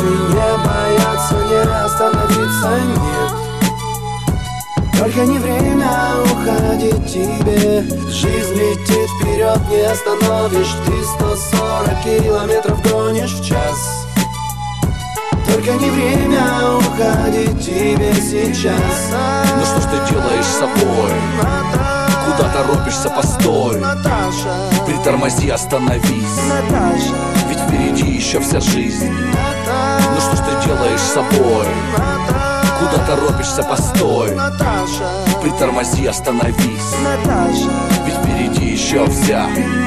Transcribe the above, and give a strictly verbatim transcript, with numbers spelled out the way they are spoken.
эмоций, не бояться, не остановиться, нет. Только не время уходить тебе. Жизнь летит вперед, не остановишь. Ты сто сорок километров гонишь в час. Только не время уходить тебе сейчас. Ну что ж ты делаешь с собой? Куда торопишься, постой. Наташа, притормози, остановись. Наташа, ведь впереди еще вся жизнь. Наташа, Ну что ж ты делаешь с собой? Куда торопишься, постой. Наташа, притормози, остановись. Наташа, ведь впереди еще вся